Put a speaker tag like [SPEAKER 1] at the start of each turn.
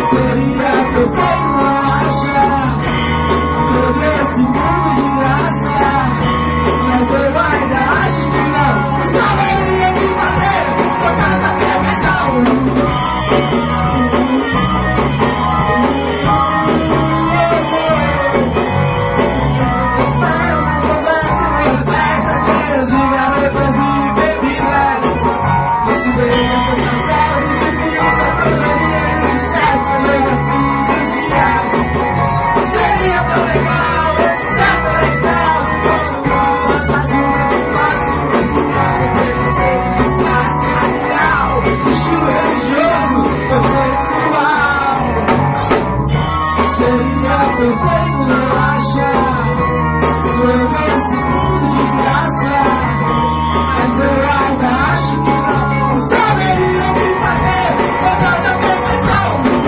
[SPEAKER 1] Seria perfeito, não acha? Todo esse mundo de graça, mas eu ainda acho que não. Eu saberia o que fazer com tanta perfeição. Espero que soubesse minhas festas cheias de garotas e bebidas. Nosso beijo, essas cancelas, os defeitos, a correria e o sucesso, coreografia dos dias. Seria tão legal, estar conectados quando o mundo lançasse um grande passo. Sem preconceito de classe racial, estilo religioso ou sexual. Seria perfeito, não acha? Todo esse mundo de graça, mas eu ainda acho que não saberia o que fazer com tanta perfeição.